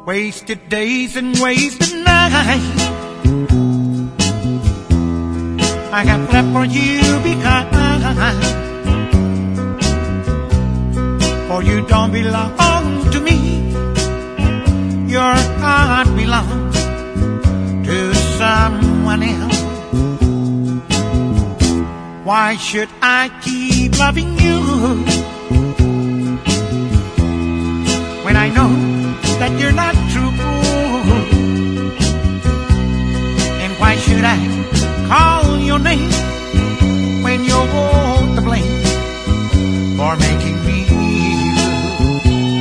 Wasted days and wasted nights I have left for you behind. For you don't belong to me. Your heart belongs to someone else. Why should I keep loving you when I know that you're not true? And why should I call your name when you're to blame for making me blue?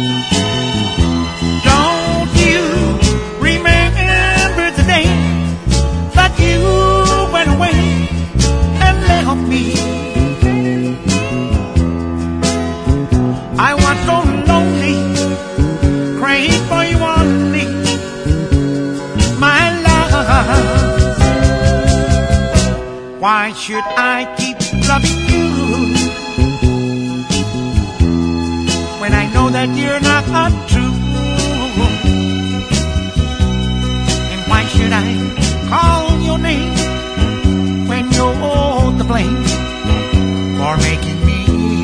Don't you remember the day that you went away and left me? I was so lonely, praying for you only, my love. Why should I keep loving you when I know that you're not true? And why should I call your name when you're to blame for making me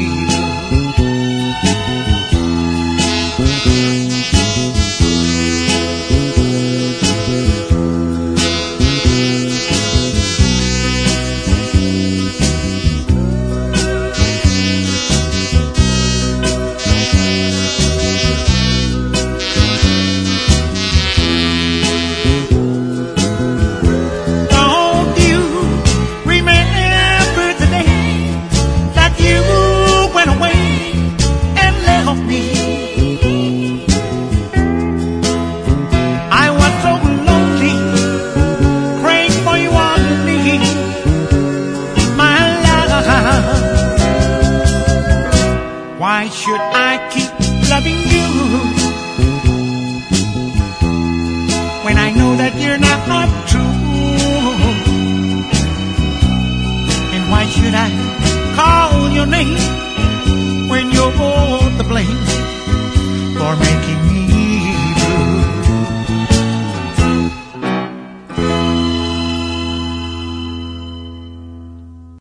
Why should I keep loving you when I know that you're not true? And why should I call your name when you're to blame for making